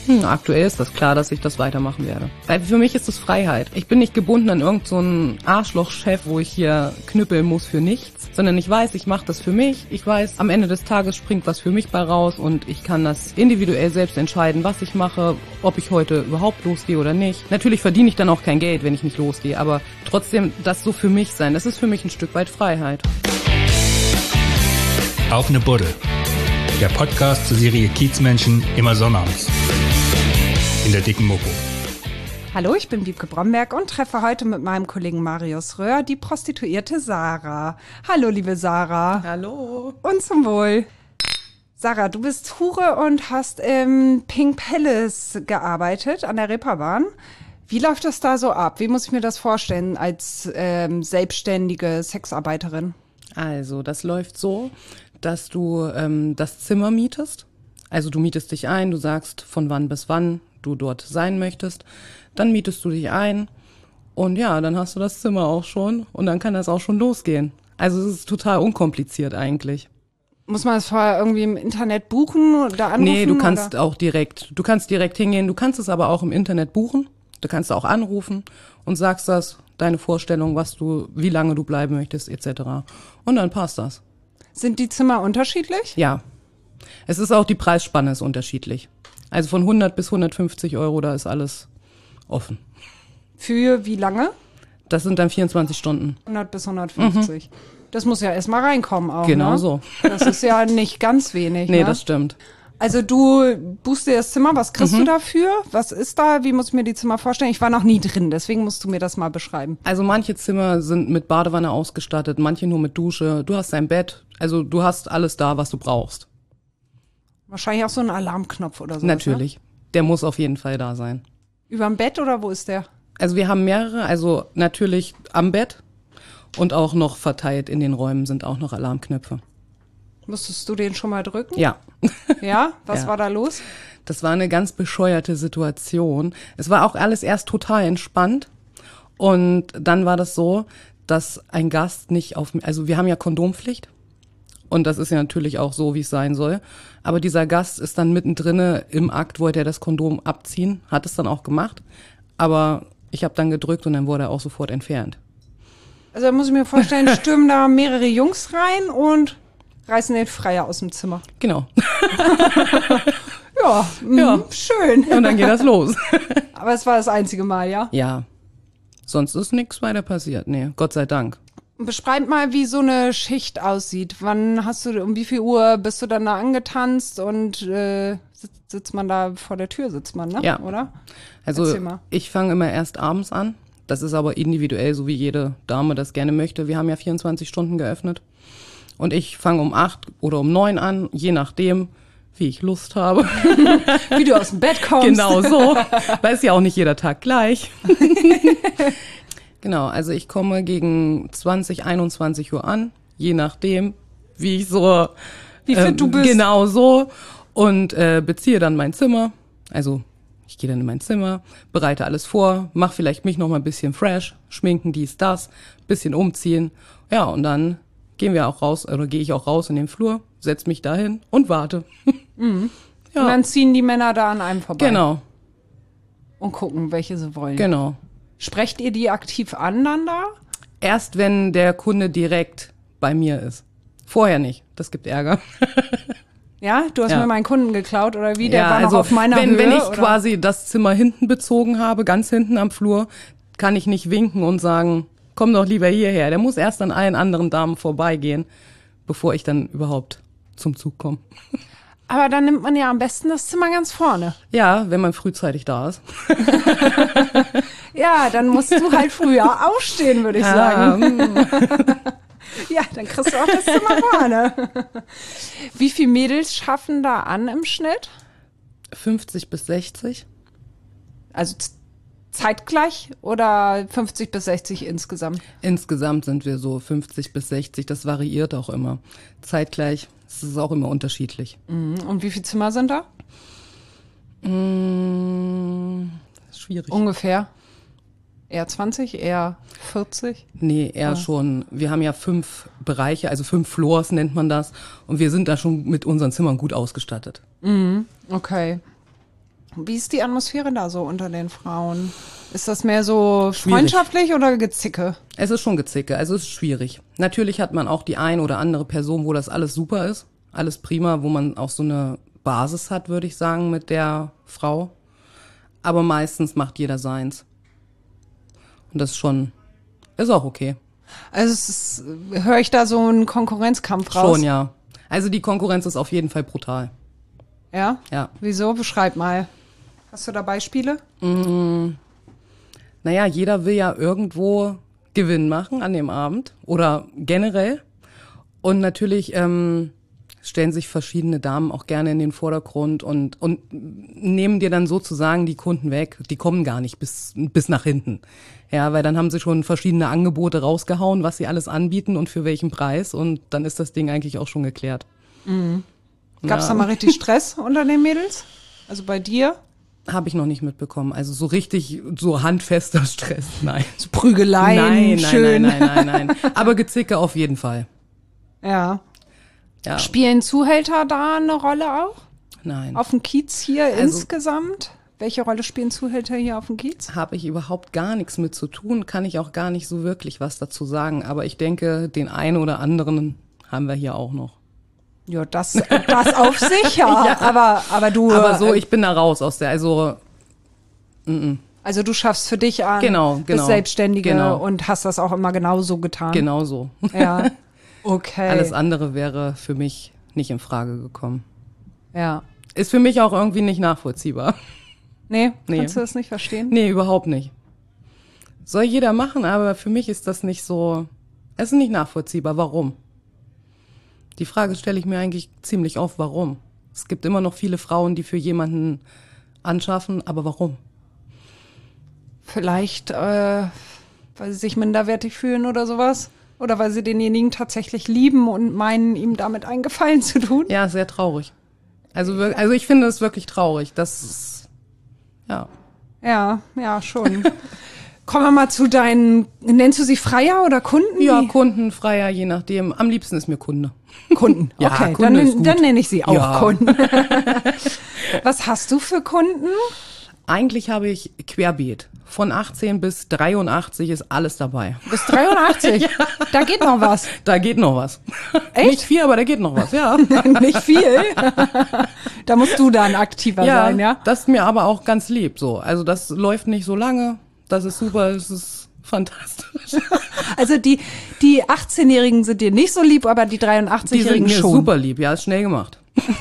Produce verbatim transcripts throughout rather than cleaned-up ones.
Hm, aktuell ist das klar, dass ich das weitermachen werde. Weil für mich ist es Freiheit. Ich bin nicht gebunden an irgend so einen Arschlochchef, wo ich hier knüppeln muss für nichts, sondern ich weiß, ich mache das für mich. Ich weiß, am Ende des Tages springt was für mich bei raus und ich kann das individuell selbst entscheiden, was ich mache, ob ich heute überhaupt losgehe oder nicht. Natürlich verdiene ich dann auch kein Geld, wenn ich nicht losgehe, aber trotzdem das so für mich sein, das ist für mich ein Stück weit Freiheit. Auf ne Buddel. Der Podcast zur Serie Kiezmenschen immer sonnabends. In der dicken Mopo. Hallo, ich bin Wiebke Bromberg und treffe heute mit meinem Kollegen Marius Röhr die Prostituierte Sarah. Hallo, liebe Sarah. Hallo. Und zum Wohl. Sarah, du bist Hure und hast im Pink Palace gearbeitet, an der Reeperbahn. Wie läuft das da so ab? Wie muss ich mir das vorstellen als ähm, selbstständige Sexarbeiterin? Also, das läuft so, dass du ähm, das Zimmer mietest. Also du mietest dich ein, du sagst, von wann bis wann du dort sein möchtest. Dann mietest du dich ein und ja, dann hast du das Zimmer auch schon und dann kann das auch schon losgehen. Also es ist total unkompliziert eigentlich. Muss man das vorher irgendwie im Internet buchen oder anrufen? Nee, du kannst oder? auch direkt, du kannst direkt hingehen. Du kannst es aber auch im Internet buchen. Du kannst auch anrufen und sagst das, deine Vorstellung, was du, wie lange du bleiben möchtest, et cetera. Und dann passt das. Sind die Zimmer unterschiedlich? Ja. Es ist auch, die Preisspanne ist unterschiedlich. Also von hundert bis hundertfünfzig Euro, da ist alles offen. Für wie lange? Das sind dann vierundzwanzig Stunden. hundert bis hundertfünfzig. Mhm. Das muss ja erstmal reinkommen auch, Genau ne? so. Das ist ja nicht ganz wenig, Nee, ne? das stimmt. Also du buchst dir das Zimmer, was kriegst mhm. du dafür? Was ist da? Wie muss ich mir die Zimmer vorstellen? Ich war noch nie drin, deswegen musst du mir das mal beschreiben. Also manche Zimmer sind mit Badewanne ausgestattet, manche nur mit Dusche. Du hast dein Bett, also du hast alles da, was du brauchst. Wahrscheinlich auch so ein Alarmknopf oder so. Natürlich, ne? Der muss auf jeden Fall da sein. Überm Bett oder wo ist der? Also wir haben mehrere, also natürlich am Bett und auch noch verteilt in den Räumen sind auch noch Alarmknöpfe. Musstest du den schon mal drücken? Ja. Ja? Was ja. war da los? Das war eine ganz bescheuerte Situation. Es war auch alles erst total entspannt. Und dann war das so, dass ein Gast nicht auf, also wir haben ja Kondompflicht. Und das ist ja natürlich auch so, wie es sein soll. Aber dieser Gast ist dann mittendrin im Akt, wollte er das Kondom abziehen, hat es dann auch gemacht. Aber ich habe dann gedrückt und dann wurde er auch sofort entfernt. Also da muss ich mir vorstellen, stürmen da mehrere Jungs rein und reißen den Freier aus dem Zimmer. Genau. ja, mh, ja, schön. Und dann geht das los. Aber es war das einzige Mal, ja? Ja. Sonst ist nichts weiter passiert. Nee, Gott sei Dank. Beschreib mal, wie so eine Schicht aussieht. Wann hast du, um wie viel Uhr bist du dann da angetanzt und äh, sitzt, sitzt man da vor der Tür, sitzt man, ne? Ja. Oder? Also ich fange immer erst abends an. Das ist aber individuell, so wie jede Dame das gerne möchte. Wir haben ja vierundzwanzig Stunden geöffnet. Und ich fange um acht oder um neun an, je nachdem, wie ich Lust habe. Wie du aus dem Bett kommst. Genau so, weil es ja auch nicht jeder Tag gleich. Genau, also ich komme gegen zwanzig, einundzwanzig Uhr an, je nachdem, wie ich so... Wie fit ähm, du bist. Genau so. Und äh, beziehe dann mein Zimmer. Also ich gehe dann in mein Zimmer, bereite alles vor, mache vielleicht mich noch mal ein bisschen fresh, schminken, dies, das, bisschen umziehen. Ja, und dann gehen wir auch raus, oder gehe ich auch raus in den Flur, setz mich dahin und warte. Mhm. Ja. Und dann ziehen die Männer da an einem vorbei. Genau. Und gucken, welche sie wollen. Genau. Sprecht ihr die aktiv an dann da? Erst wenn der Kunde direkt bei mir ist. Vorher nicht. Das gibt Ärger. Ja? Du hast ja. mir meinen Kunden geklaut oder wie? Der ja, war also noch auf meiner wenn, Höhe? Wenn ich oder? quasi das Zimmer hinten bezogen habe, ganz hinten am Flur, kann ich nicht winken und sagen, komm doch lieber hierher. Der muss erst an allen anderen Damen vorbeigehen, bevor ich dann überhaupt zum Zug komme. Aber dann nimmt man ja am besten das Zimmer ganz vorne. Ja, wenn man frühzeitig da ist. Ja, dann musst du halt früher aufstehen, würde ich ja. sagen. Ja, dann kriegst du auch das Zimmer vorne. Wie viele Mädels schaffen da an im Schnitt? fünfzig bis sechzig. Also zeitgleich oder fünfzig bis sechzig insgesamt? Insgesamt sind wir so fünfzig bis sechzig. Das variiert auch immer. Zeitgleich ist es auch immer unterschiedlich. Und wie viele Zimmer sind da? Mmh, schwierig. Ungefähr. Eher zwanzig, eher vierzig? Nee, eher ja. schon. Wir haben ja fünf Bereiche, also fünf Floors nennt man das. Und wir sind da schon mit unseren Zimmern gut ausgestattet. Mhm, okay. Wie ist die Atmosphäre da so unter den Frauen? Ist das mehr so Schwierig. freundschaftlich oder Gezicke? Es ist schon Gezicke, also es ist schwierig. Natürlich hat man auch die ein oder andere Person, wo das alles super ist, alles prima, wo man auch so eine Basis hat, würde ich sagen, mit der Frau. Aber meistens macht jeder seins. Und das ist schon, ist auch okay. Also es ist, höre ich da so einen Konkurrenzkampf raus? Schon, ja. Also die Konkurrenz ist auf jeden Fall brutal. Ja? Ja. Wieso? Beschreib mal. Hast du da Beispiele? Naja, jeder will ja irgendwo Gewinn machen an dem Abend oder generell. Und natürlich ähm, stellen sich verschiedene Damen auch gerne in den Vordergrund und, und nehmen dir dann sozusagen die Kunden weg. Die kommen gar nicht bis, bis nach hinten. Ja, weil dann haben sie schon verschiedene Angebote rausgehauen, was sie alles anbieten und für welchen Preis. Und dann ist das Ding eigentlich auch schon geklärt. Mhm. Gab es Ja. da mal richtig Stress unter den Mädels? Also bei dir? Habe ich noch nicht mitbekommen. Also so richtig, so handfester Stress, nein. So Prügeleien, Nein, nein, schön. nein, nein, nein, nein. Aber Gezicke auf jeden Fall. Ja. Ja, Spielen Zuhälter da eine Rolle auch? nein. Auf dem Kiez hier Also- insgesamt? Welche Rolle spielen Zuhälter hier auf dem Kiez? Habe ich überhaupt gar nichts mit zu tun, kann ich auch gar nicht so wirklich was dazu sagen. Aber ich denke, den einen oder anderen haben wir hier auch noch. Ja, das, das auf sich, ja. Aber, aber du, Aber so, äh, ich bin da raus aus der, also also du schaffst für dich an, Genau, bist genau, Selbstständige genau. und hast das auch immer genauso getan. genau so. Ja. Okay. Alles andere wäre für mich nicht in Frage gekommen. Ja. Ist für mich auch irgendwie nicht nachvollziehbar. Nee, Nee. kannst du das nicht verstehen? Nee, überhaupt nicht. Soll jeder machen, aber für mich ist das nicht so, es ist nicht nachvollziehbar. Warum? Die Frage stelle ich mir eigentlich ziemlich oft, warum? Es gibt immer noch viele Frauen, die für jemanden anschaffen, aber warum? Vielleicht, äh, weil sie sich minderwertig fühlen oder sowas? Oder weil sie denjenigen tatsächlich lieben und meinen, ihm damit einen Gefallen zu tun? Ja, sehr traurig. Also, wir- also ich finde es wirklich traurig. Das ist, ja. Ja, ja, schon. Kommen wir mal zu deinen, nennst du sie Freier oder Kunden? Ja, Die- Kunden, Freier, je nachdem. Am liebsten ist mir Kunde. Kunden. Ja, Okay, Kunde dann, ist gut. dann nenne ich sie auch Ja. Kunden. Was hast du für Kunden? Eigentlich habe ich querbeet. Von achtzehn bis dreiundachtzig ist alles dabei. Bis dreiundachtzig. Da geht noch was. Da geht noch was. Echt? Nicht viel, aber da geht noch was, ja. Nicht viel. Da musst du dann aktiver sein, ja? Das ist mir aber auch ganz lieb so. Also das läuft nicht so lange. Das ist super, das ist fantastisch. Also die, die achtzehnjährigen sind dir nicht so lieb, aber die Die sind dreiundachtzigjährigen mir schon. super lieb, ja, ist schnell gemacht.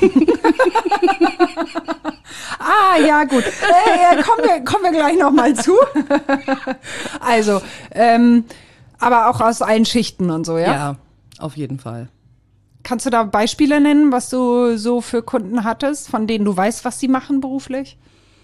Ah, ja, gut. Äh, kommen, wir, kommen wir gleich noch mal zu. Also, ähm, aber auch aus allen Schichten und so, ja? Ja, auf jeden Fall. Kannst du da Beispiele nennen, was du so für Kunden hattest, von denen du weißt, was sie machen beruflich?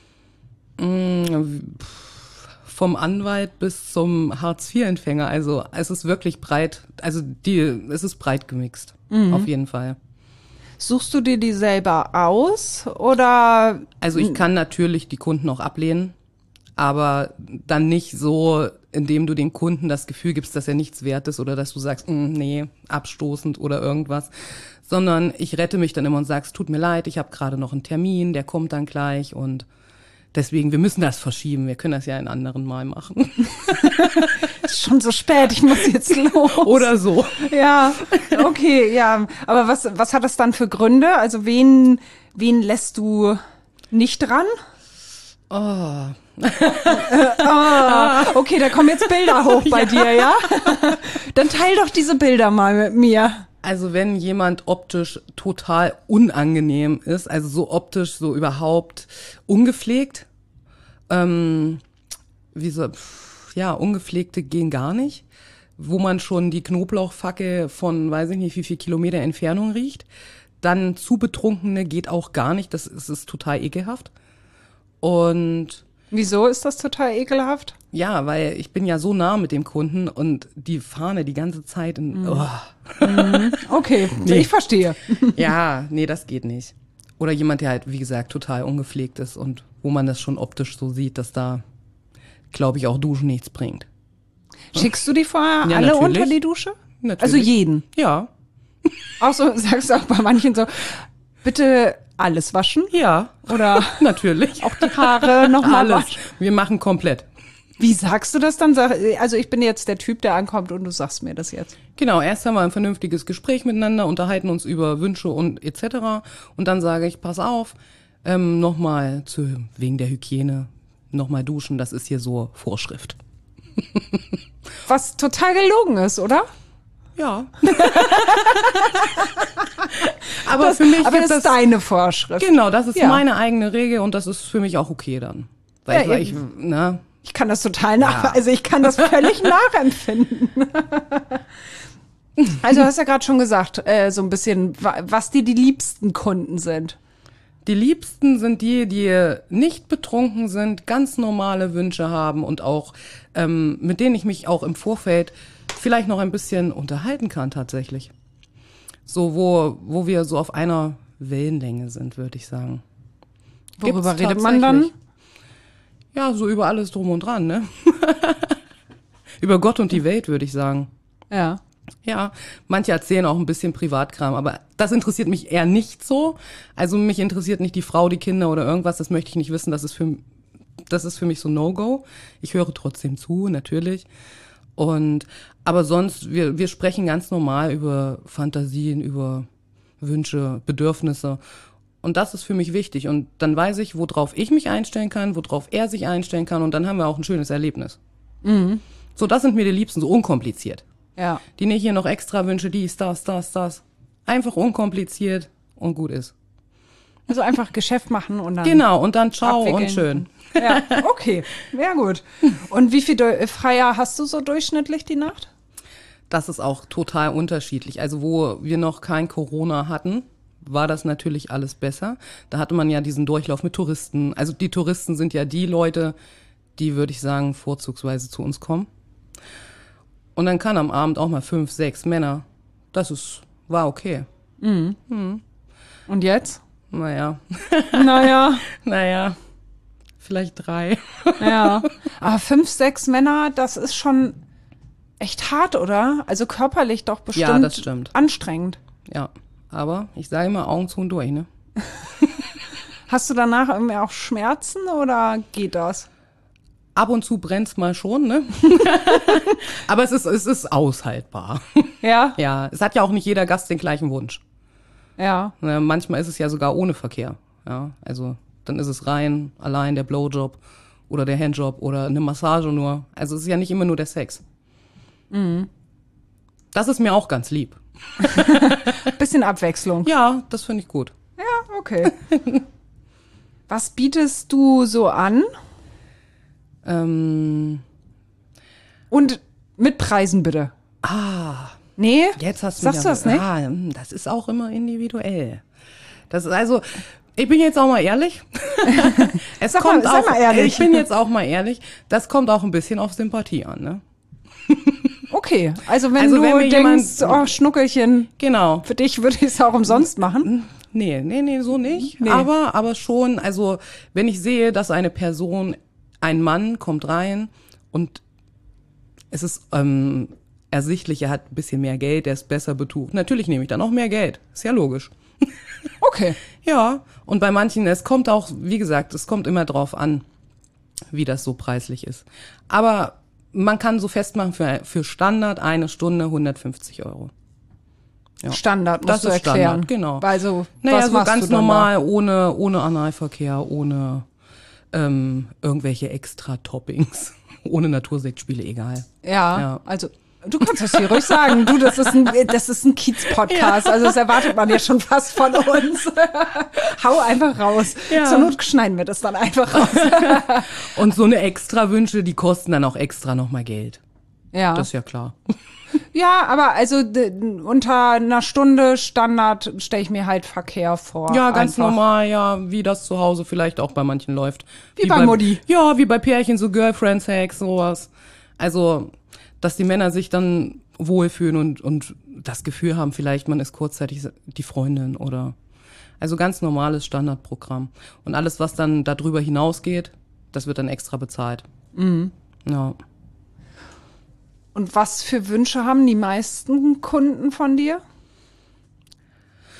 Vom Anwalt bis zum Hartz vier Empfänger. Also es ist wirklich breit, also die, es ist breit gemixt, auf jeden Fall. Suchst du dir die selber aus oder Also ich kann natürlich die Kunden auch ablehnen, aber dann nicht so, indem du dem Kunden das Gefühl gibst, dass er nichts wert ist oder dass du sagst, "Mm, nee, abstoßend oder irgendwas, sondern ich rette mich dann immer und sage, es tut mir leid, ich habe gerade noch einen Termin, der kommt dann gleich und deswegen, wir müssen das verschieben, wir können das ja ein anderen Mal machen." ist schon so spät, ich muss jetzt los? Oder so. Ja, okay, ja. Aber was, was hat das dann für Gründe? Also wen, wen lässt du nicht dran? Oh. Ah, okay, da kommen jetzt Bilder hoch bei dir, ja? Dann teil doch diese Bilder mal mit mir. Also wenn jemand optisch total unangenehm ist, also so optisch so überhaupt ungepflegt, ähm, wie so, pff, ja, ungepflegte gehen gar nicht, wo man schon die Knoblauchfacke von, weiß ich nicht, wie viel Kilometer Entfernung riecht, dann zu Betrunkene geht auch gar nicht, das ist, ist total ekelhaft. Und Wieso ist das total ekelhaft? ja, weil ich bin ja so nah mit dem Kunden und die Fahne die ganze Zeit in, oh. Okay, Nee. ich verstehe. Ja, nee, das geht nicht. Oder jemand, der halt, wie gesagt, total ungepflegt ist und wo man das schon optisch so sieht, dass da, glaube ich, auch Duschen nichts bringt. Schickst du die vorher Ja, alle natürlich. unter die Dusche? Natürlich. Also jeden. Ja. Auch so, sagst du auch bei manchen so, bitte alles waschen? Ja, Oder natürlich. auch die Haare nochmal Alles. waschen? Wir machen komplett. Wie sagst du das dann? Sag- Also ich bin jetzt der Typ, der ankommt und du sagst mir das jetzt. Genau, erst haben wir ein vernünftiges Gespräch miteinander, unterhalten uns über Wünsche und et cetera. Und dann sage ich, pass auf, ähm, nochmal zu, wegen der Hygiene, nochmal duschen, das ist hier so Vorschrift. Was total gelogen ist, oder? Ja. aber das, für mich aber ist das ist das, deine Vorschrift. genau, das ist Ja. meine eigene Regel und das ist für mich auch okay dann. Weil, Ja, ich, weil ich, eben. na, Ich kann das total nach, Ja. also ich kann das völlig nachempfinden. Also du hast ja gerade schon gesagt, äh, so ein bisschen, wa- was dir die liebsten Kunden sind. die Liebsten sind die, die nicht betrunken sind, ganz normale Wünsche haben und auch, ähm, mit denen ich mich auch im Vorfeld vielleicht noch ein bisschen unterhalten kann tatsächlich. So, wo, wo wir so auf einer Wellenlänge sind, würde ich sagen. Worüber Gibt's redet man dann? tatsächlich. Ja, so über alles drum und dran, ne? Über Gott und die Welt, würde ich sagen. Ja. Ja, manche erzählen auch ein bisschen Privatkram, aber das interessiert mich eher nicht so. Also mich interessiert nicht die Frau, die Kinder oder irgendwas, das möchte ich nicht wissen, das ist für, das ist für mich so No-Go. Ich höre trotzdem zu, natürlich. Und, aber sonst, wir, wir sprechen ganz normal über Fantasien, über Wünsche, Bedürfnisse. Und das ist für mich wichtig. Und dann weiß ich, worauf ich mich einstellen kann, worauf er sich einstellen kann. Und dann haben wir auch ein schönes Erlebnis. Mhm. So, das sind mir die Liebsten, so unkompliziert. Ja. Die nicht hier noch extra Wünsche, dies, das, das, das. Einfach unkompliziert und gut ist. Also einfach Geschäft machen und dann. Genau, und dann ciao abwickeln. und schön. Ja, okay. Ja, gut. Und wie viel Deu- Freier hast du so durchschnittlich die Nacht? Das ist auch total unterschiedlich. Also wo wir noch kein Corona hatten, war das natürlich alles besser. Da hatte man ja diesen Durchlauf mit Touristen. Also die Touristen sind ja die Leute, die, würde ich sagen, vorzugsweise zu uns kommen. Und dann kann am Abend auch mal fünf, sechs Männer. Das ist, war okay. Und jetzt? Naja, Naja, naja, vielleicht drei. ja. Aber fünf, sechs Männer, das ist schon echt hart, oder? Also körperlich doch bestimmt Ja, das stimmt. anstrengend. Ja, aber ich sage immer Augen zu und durch, ne? Hast du danach irgendwie auch Schmerzen oder geht das? Ab und zu brennt's mal schon, ne? Aber es ist, es ist aushaltbar. Ja? Ja, es hat ja auch nicht jeder Gast den gleichen Wunsch. Ja. Ne, manchmal ist es ja sogar ohne Verkehr. Ja, also dann ist es rein, allein der Blowjob oder der Handjob oder eine Massage nur. Also es ist ja nicht immer nur der Sex. Mhm. Das ist mir auch ganz lieb. Bisschen Abwechslung. Ja, das finde ich gut. Ja, okay. Was bietest du so an? Ähm, Und mit Preisen bitte. ah, Nee? jetzt hast du Sagst mich du das nicht? Ah, hm, das ist auch immer individuell. Das ist also, ich bin jetzt auch mal ehrlich. es Sag mal- kommt sei auch, mal ehrlich. Ich bin jetzt auch mal ehrlich. Das kommt auch ein bisschen auf Sympathie an, ne? Okay, also wenn Also du wenn mir denkst, jemand- oh, Schnuckelchen, Genau. für dich würde ich es auch umsonst machen. Nee, nee, nee, so nicht. Nee. Aber, aber schon, also wenn ich sehe, dass eine Person, ein Mann kommt rein und es ist ähm, ersichtlich, er hat ein bisschen mehr Geld, er ist besser betucht. Natürlich nehme ich dann auch mehr Geld. Ist ja logisch. Okay. Ja, und bei manchen, es kommt auch, wie gesagt, es kommt immer drauf an, wie das so preislich ist. Aber man kann so festmachen, für, für Standard eine Stunde hundertfünfzig Euro. Ja. Standard, musst Das du ist erklären. Standard, genau. Also, Naja, was so machst ganz du dann normal, ohne, ohne Analverkehr, ohne ähm, irgendwelche Extra-Toppings, ohne Natursektspiele, egal. Da? Ja, Ja. also du kannst das hier ruhig sagen. Du, das ist ein, das ist ein Kiez-Podcast. Also das erwartet man ja schon fast von uns. Hau einfach raus. Ja. Zur Not schneiden wir das dann einfach raus. Und so eine Extra-Wünsche, die kosten dann auch extra nochmal Geld. Ja. Das ist ja klar. Ja, aber also d- unter einer Stunde Standard stelle ich mir halt Verkehr vor. Ja, ganz Einfach. normal, ja, wie das zu Hause vielleicht auch bei manchen läuft. Wie bei Mutti. Ja, wie bei Pärchen, so Girlfriend-Sex, sowas. Also, dass die Männer sich dann wohlfühlen und, und das Gefühl haben, vielleicht man ist kurzzeitig die Freundin oder, also ganz normales Standardprogramm. Und alles, was dann darüber hinausgeht, das wird dann extra bezahlt. Mhm. Ja. Und was für Wünsche haben die meisten Kunden von dir?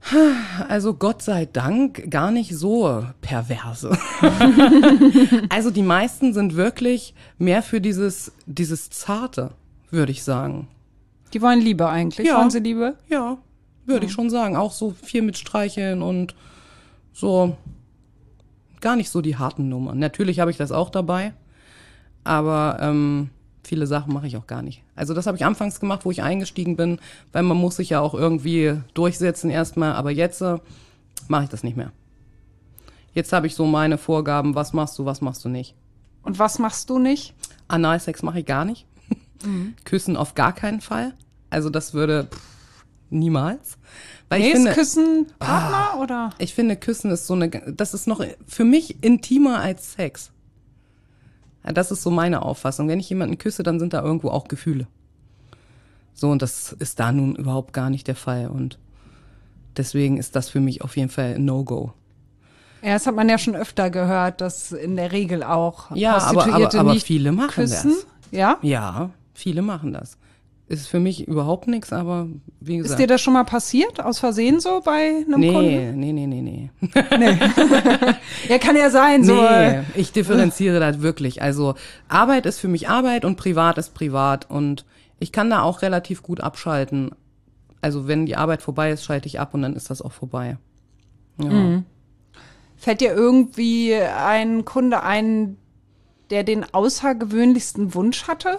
Also Gott sei Dank gar nicht so perverse. Also die meisten sind wirklich mehr für dieses, dieses Zarte, würde ich sagen. Die wollen Liebe eigentlich. Ja. Wollen sie Liebe? Ja, würde ich schon sagen. Auch so viel mit Streicheln und so gar nicht so die harten Nummern. Natürlich habe ich das auch dabei, aber ähm, viele Sachen mache ich auch gar nicht. Also das habe ich anfangs gemacht, wo ich eingestiegen bin, weil man muss sich ja auch irgendwie durchsetzen erstmal. Aber jetzt äh, mache ich das nicht mehr. Jetzt habe ich so meine Vorgaben, was machst du, was machst du nicht. Und was machst du nicht? Analsex mache ich gar nicht. Mhm. Küssen auf gar keinen Fall. Also das würde pff, niemals. Weil Nee, ich finde, ist Küssen Partner oder? ich finde, Küssen ist so eine, das ist noch für mich intimer als Sex. Ja, das ist so meine Auffassung. Wenn ich jemanden küsse, dann sind da irgendwo auch Gefühle. So, und das ist da nun überhaupt gar nicht der Fall. Und deswegen ist das für mich auf jeden Fall ein No-Go. Ja, das hat man ja schon öfter gehört, dass in der Regel auch Ja, aber, Prostituierte aber, aber nicht viele machen küssen. das. Ja? Ja, viele machen das. Ist für mich überhaupt nichts, aber wie Ist gesagt. dir das schon mal passiert, aus Versehen so bei einem nee, Kunden? nee, nee, nee, nee. Ja, kann ja sein, so. Nee, ich differenziere das wirklich. Also Arbeit ist für mich Arbeit und privat ist privat. Und ich kann da auch relativ gut abschalten. Also wenn die Arbeit vorbei ist, schalte ich ab und dann ist das auch vorbei. Ja. Mhm. Fällt dir irgendwie ein Kunde ein, der den außergewöhnlichsten Wunsch hatte?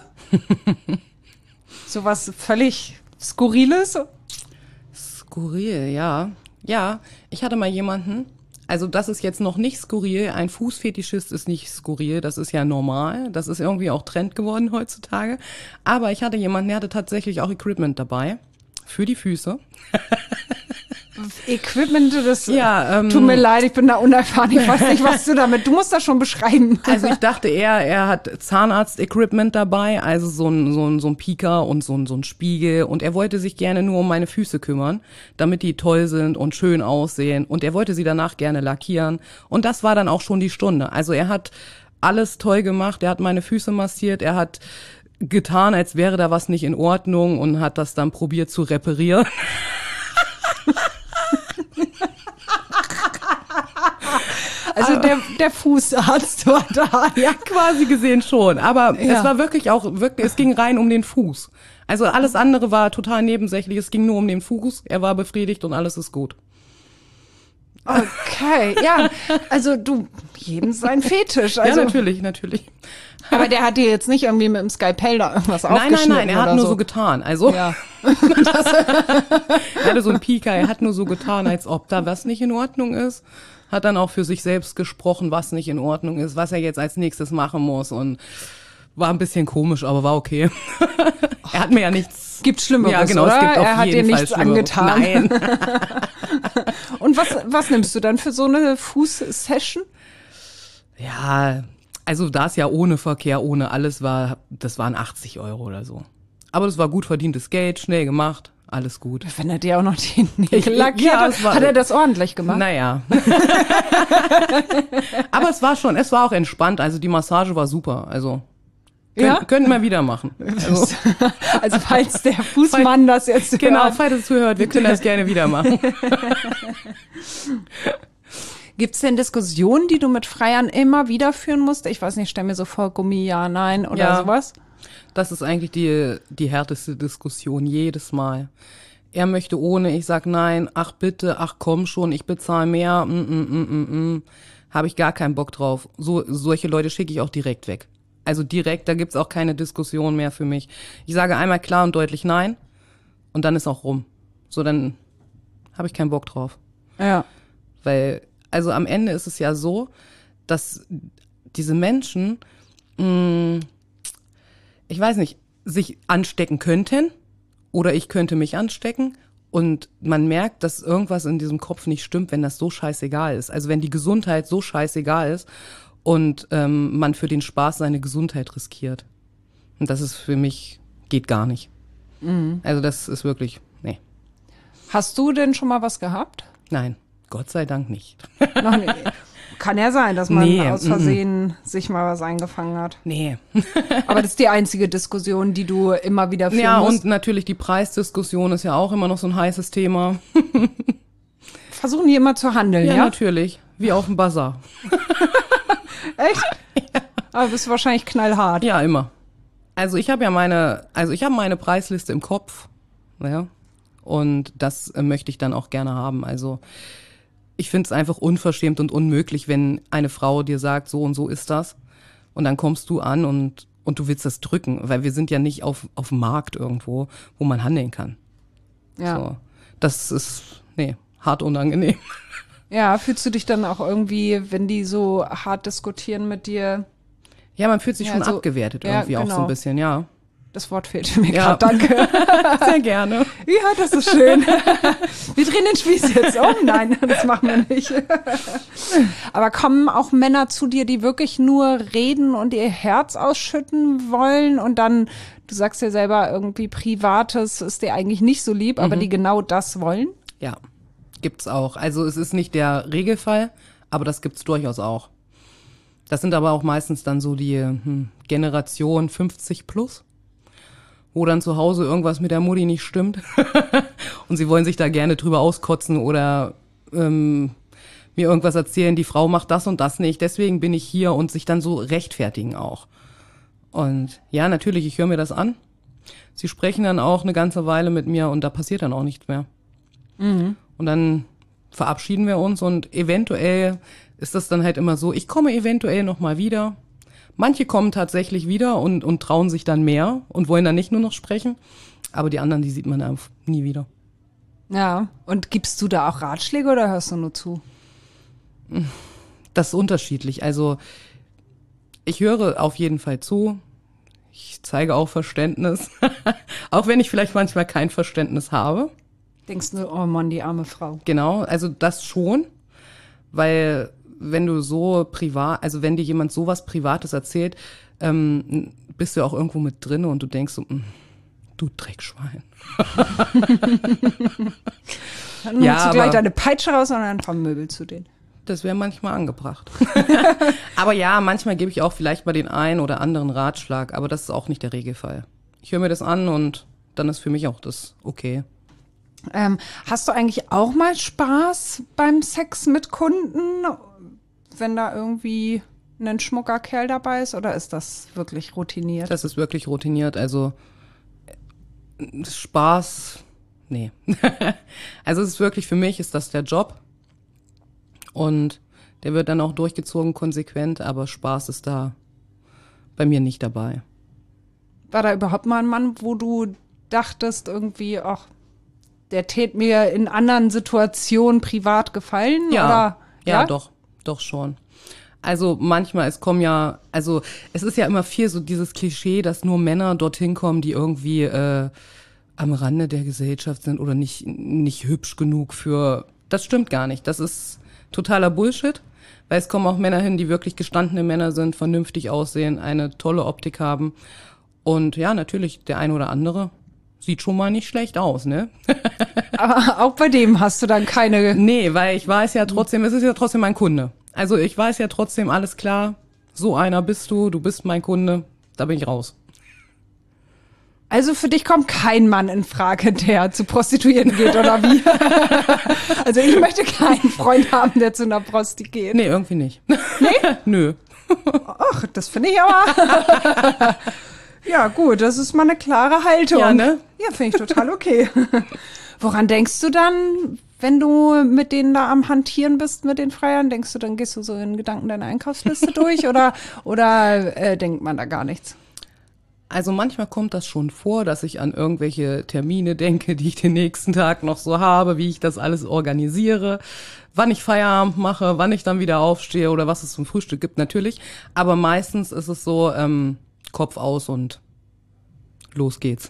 Sowas völlig Skurriles? Skurril, ja. Ja, ich hatte mal jemanden, also das ist jetzt noch nicht skurril, ein Fußfetischist ist nicht skurril, das ist ja normal, das ist irgendwie auch Trend geworden heutzutage. Aber ich hatte jemanden, der hatte tatsächlich auch Equipment dabei für die Füße. Equipment, das Ja, ähm, tut mir leid, ich bin da unerfahren, ich weiß nicht, was du damit, du musst das schon beschreiben. Also ich dachte eher, er hat Zahnarzt-Equipment dabei, also so ein, so ein, so ein Pieker und so ein, so ein Spiegel. Und er wollte sich gerne nur um meine Füße kümmern, damit die toll sind und schön aussehen. Und er wollte sie danach gerne lackieren. Und das war dann auch schon die Stunde. Also er hat alles toll gemacht, er hat meine Füße massiert, er hat getan, als wäre da was nicht in Ordnung und hat das dann probiert zu reparieren. Also der, der Fußarzt war da, ja. Quasi gesehen schon, aber Ja. es war wirklich auch, wirklich, es ging rein um den Fuß. Also alles andere war total nebensächlich, es ging nur um den Fuß, er war befriedigt und alles ist gut. Okay, ja, also du, jedem sein Fetisch. Also, ja, natürlich, natürlich. aber der hat dir jetzt nicht irgendwie mit dem Skalpell da irgendwas Nein, nein, aufgeschnitten nein, er hat oder nur so. so getan. Also, Ja. er hatte so einen Pieker, er hat nur so getan, als ob da was nicht in Ordnung ist. Hat dann auch für sich selbst gesprochen, was nicht in Ordnung ist, was er jetzt als nächstes machen muss und war ein bisschen komisch, aber war okay. Er hat mir ja nichts... Gibt Schlimmeres, Ja, genau, oder? es gibt auf Er hat dir jeden Fall nichts Schlimmeres. angetan. Nein. Und was, was nimmst du dann für so eine Fußsession? Ja, also da es ja ohne Verkehr, ohne alles war, das waren achtzig Euro oder so. Aber das war gut verdientes Geld, schnell gemacht, alles gut. Wenn er dir auch noch die Nägel lackiert ja, hat, es war- hat er das ordentlich gemacht? Naja. Aber es war schon, es war auch entspannt, also die Massage war super, also könnt, Ja? könnten wir wieder machen. Also, Also falls der Fußmann das jetzt genau, hört. falls es zuhört, wir können das gerne wieder machen. Gibt es denn Diskussionen, die du mit Freiern immer wieder führen musst? Ich weiß nicht, stell mir so vor, Gummi, ja, nein oder Ja. sowas. Das ist eigentlich die, die härteste Diskussion jedes Mal. Er möchte ohne, ich sag nein, ach bitte, ach komm schon, ich bezahle mehr, mm, mm, mm, mm, mm. Habe ich gar keinen Bock drauf. So, solche Leute schicke ich auch direkt weg. Also direkt, da gibt's auch keine Diskussion mehr für mich. Ich sage einmal klar und deutlich nein und dann ist auch rum. So, dann habe ich keinen Bock drauf. Ja. Weil, also am Ende ist es ja so, dass diese Menschen, mh, ich weiß nicht, sich anstecken könnten oder ich könnte mich anstecken und man merkt, dass irgendwas in diesem Kopf nicht stimmt, wenn das so scheißegal ist. Also wenn die Gesundheit so scheißegal ist und ähm, man für den Spaß seine Gesundheit riskiert. Und das ist für mich, geht gar nicht. Mhm. Also das ist wirklich, nee, Hast du denn schon mal was gehabt? nein, Gott sei Dank nicht. Noch nicht. Kann ja sein, dass man Nee, aus Versehen sich mal was eingefangen hat. Nee. Aber das ist die einzige Diskussion, die du immer wieder führen Ja, musst. und natürlich die Preisdiskussion ist ja auch immer noch so ein heißes Thema. versuchen die immer zu handeln, Ja, ja? natürlich. Wie auf dem Bazar. Echt? Ja. Aber bist du wahrscheinlich knallhart. Ja, immer. Also ich habe ja meine, also ich habe meine Preisliste im Kopf, ja, und das äh, möchte ich dann auch gerne haben. Also ich finde es einfach unverschämt und unmöglich, wenn eine Frau dir sagt, so und so ist das, und dann kommst du an und und du willst das drücken, weil wir sind ja nicht auf auf dem Markt irgendwo, wo man handeln kann. Ja. So, das ist nee hart unangenehm. Ja, fühlst du dich dann auch irgendwie, wenn die so hart diskutieren mit dir? Ja, man fühlt sich Ja, schon also, abgewertet ja, irgendwie auch so genau. ein bisschen, ja. Das Wort fehlte mir Ja. gerade, danke. Sehr gerne. Ja, das ist schön. Wir drehen den Spieß jetzt um. Nein, das machen wir nicht. Aber kommen auch Männer zu dir, die wirklich nur reden und ihr Herz ausschütten wollen und dann, du sagst ja selber, irgendwie Privates ist dir eigentlich nicht so lieb, aber die genau das wollen? Ja, gibt's auch. Also es ist nicht der Regelfall, aber das gibt's durchaus auch. Das sind aber auch meistens dann so die hm, Generation fünfzig plus, wo dann zu Hause irgendwas mit der Mutti nicht stimmt und sie wollen sich da gerne drüber auskotzen oder ähm, mir irgendwas erzählen, die Frau macht das und das nicht, deswegen bin ich hier, und sich dann so rechtfertigen auch. Und ja, natürlich, ich höre mir das an. Sie sprechen dann auch eine ganze Weile mit mir und da passiert dann auch nichts mehr. Mhm. Und dann verabschieden wir uns und eventuell ist das dann halt immer so, ich komme eventuell noch mal wieder. Manche kommen tatsächlich wieder und, und trauen sich dann mehr und wollen dann nicht nur noch sprechen. Aber die anderen, die sieht man einfach nie wieder. Ja, und gibst du da auch Ratschläge oder hörst du nur zu? Das ist unterschiedlich. Also ich höre auf jeden Fall zu. Ich zeige auch Verständnis. Auch wenn ich vielleicht manchmal kein Verständnis habe. Denkst du, oh Mann, die arme Frau. Genau, also das schon. Weil wenn du so privat, also wenn dir jemand sowas Privates erzählt, ähm, bist du auch irgendwo mit drin und du denkst so, du Dreckschwein. Dann Ja, holst du gleich aber- deine Peitsche raus und dann vermöbelst du den. Das wäre manchmal angebracht. Aber ja, manchmal gebe ich auch vielleicht mal den einen oder anderen Ratschlag, aber das ist auch nicht der Regelfall. Ich höre mir das an und dann ist für mich auch das okay. Ähm, hast du eigentlich auch mal Spaß beim Sex mit Kunden, wenn da irgendwie ein schmucker Kerl dabei ist, oder ist das wirklich routiniert? Das ist wirklich routiniert, also äh, Spaß, nee. Also es ist wirklich, für mich ist das der Job und der wird dann auch durchgezogen konsequent, aber Spaß ist da bei mir nicht dabei. War da überhaupt mal ein Mann, wo du dachtest irgendwie, ach, der tät mir in anderen Situationen privat gefallen? Ja, Oder? ja, doch, doch schon. Also manchmal, es kommen ja, also es ist ja immer viel so dieses Klischee, dass nur Männer dorthin kommen, die irgendwie äh, am Rande der Gesellschaft sind oder nicht, nicht hübsch genug für, das stimmt gar nicht. Das ist totaler Bullshit, weil es kommen auch Männer hin, die wirklich gestandene Männer sind, vernünftig aussehen, eine tolle Optik haben. Und ja, natürlich, der ein oder andere sieht schon mal nicht schlecht aus, ne? Aber auch bei dem hast du dann keine. Nee, weil ich weiß ja trotzdem, es ist ja trotzdem mein Kunde. Also ich weiß ja trotzdem, alles klar, so einer bist du, du bist mein Kunde, da bin ich raus. Also für dich kommt kein Mann in Frage, der zu Prostituierten geht, oder wie? Also ich möchte keinen Freund haben, der zu einer Prosti geht. Nee, irgendwie nicht. Nee? Nö. Ach, das finde ich aber. Ja, gut, das ist mal eine klare Haltung. Ja, ne? Ja, finde ich total okay. Woran denkst du dann, wenn du mit denen da am Hantieren bist, mit den Freiern? Denkst du, dann gehst du so in Gedanken deine Einkaufsliste durch oder, oder äh, denkt man da gar nichts? Also manchmal kommt das schon vor, dass ich an irgendwelche Termine denke, die ich den nächsten Tag noch so habe, wie ich das alles organisiere, wann ich Feierabend mache, wann ich dann wieder aufstehe oder was es zum Frühstück gibt, natürlich. Aber meistens ist es so, ähm, Kopf aus und los geht's.